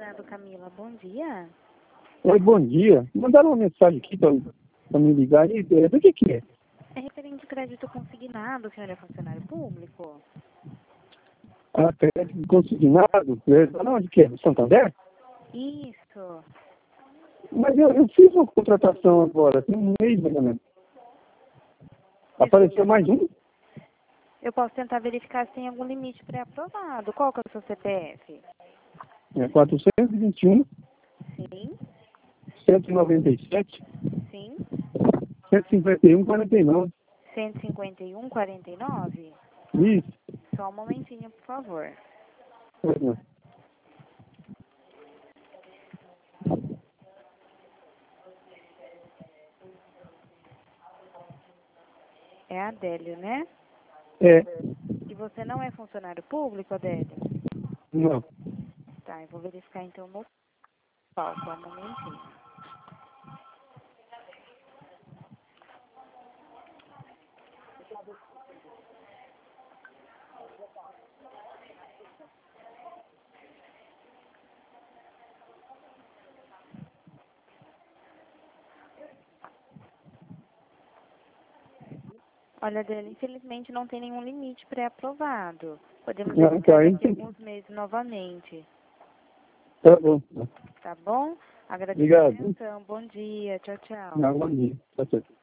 Leonardo, Camila, bom dia. Oi, bom dia. Mandaram uma mensagem aqui para me ligar aí. Do que é? É referente ao crédito consignado, o senhor é funcionário público? Ah, crédito consignado? Não, onde que é? Santander? Isso. Mas eu fiz uma contratação agora, tem um mês mais ou menos. Apareceu mais um? Eu posso tentar verificar se tem algum limite pré-aprovado. Qual que é o seu CPF? É 421, Sim, 197, sim. 151, 49. 151,49? Isso. Só um momentinho, por favor. Pois não. É a Adélio, né? É, E você não é funcionário público, Adélio? não. Tá, eu vou verificar então no pau, só um momentinho. Olha, Adélio, infelizmente não tem nenhum limite pré-aprovado. Podemos Não, verificar tá, daqui a entendi. alguns meses novamente. Tá bom. Tá bom? Agradeço a Obrigado. atenção. Bom dia. Tchau, tchau. Não, bom dia. Tá certo.